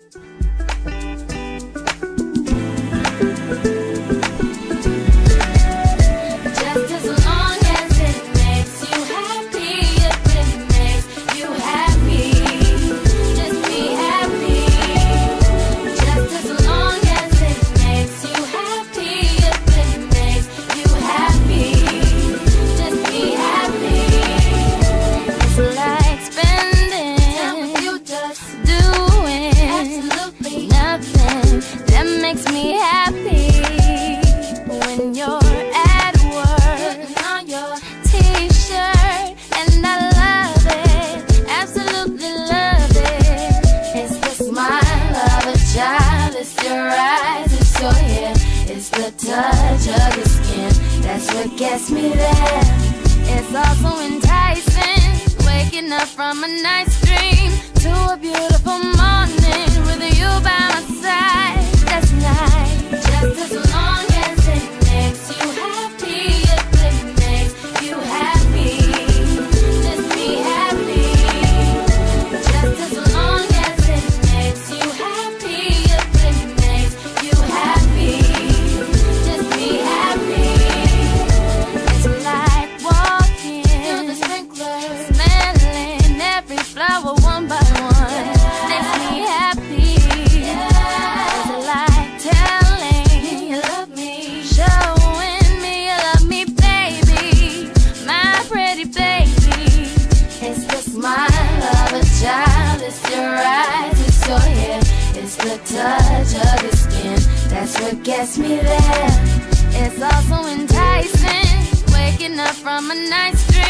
Gets me there. It's also enticing, waking up from a night's dream to a beautiful morning with you by my side. That's nice. Just as long as it makes you happy, if it makes you happy, just be happy. Just as long as it makes you happy, if it makes you happy, just be happy. Flower one by one makes me happy. It's like telling you love me, showing me you love me, baby, my pretty baby. It's the smile of a child, it's your eyes, it's your hair, it's the touch of your skin. That's what gets me there. It's also enticing, waking up from a night's dream